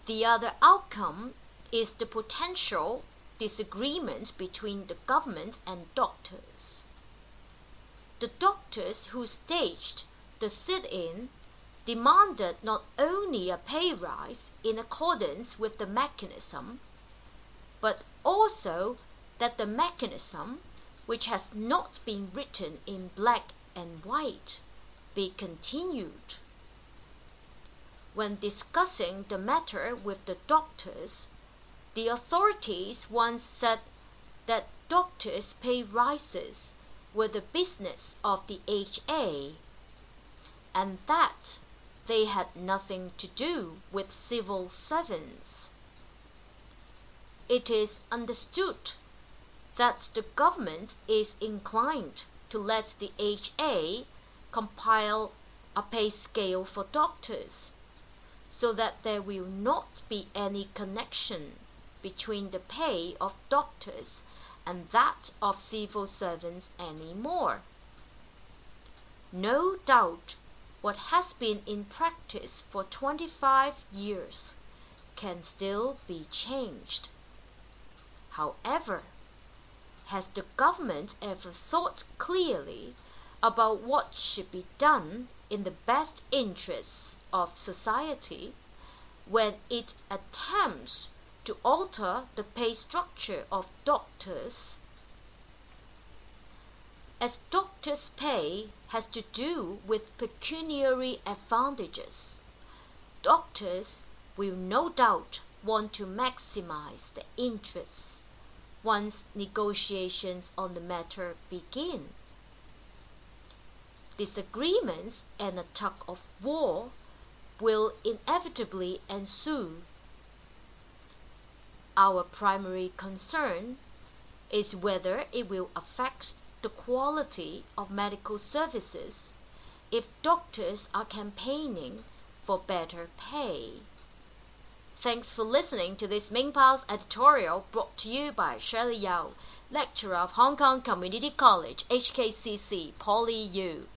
The other outcome is the potential disagreement between the government and doctors. The doctors who staged the sit-in demanded not only a pay rise in accordance with the mechanism, but also that the mechanism, which has not been written in black and white, be continued. When discussing the matter with the doctors, the authorities once said that doctors' pay rises were the business of the HA, and that they had nothing to do with civil servants. It is understood that the government is inclined to let the HA compile a pay scale for doctors, so that there will not be any connection between the pay of doctors and that of civil servants anymore. No doubt what has been in practice for 25 years can still be changed. However, has the government ever thought clearly about what should be done in the best interests of society when it attempts to alter the pay structure of doctors? As doctors' pay has to do with pecuniary advantages, doctors will no doubt want to maximize the interests once negotiations on the matter begin. Disagreements and a tug of war will inevitably ensue. Our primary concern is whether it will affect the quality of medical services if doctors are campaigning for better pay. Thanks for listening to this Mingpao's editorial brought to you by Shirley Yao, lecturer of Hong Kong Community College, HKCC, Poly U.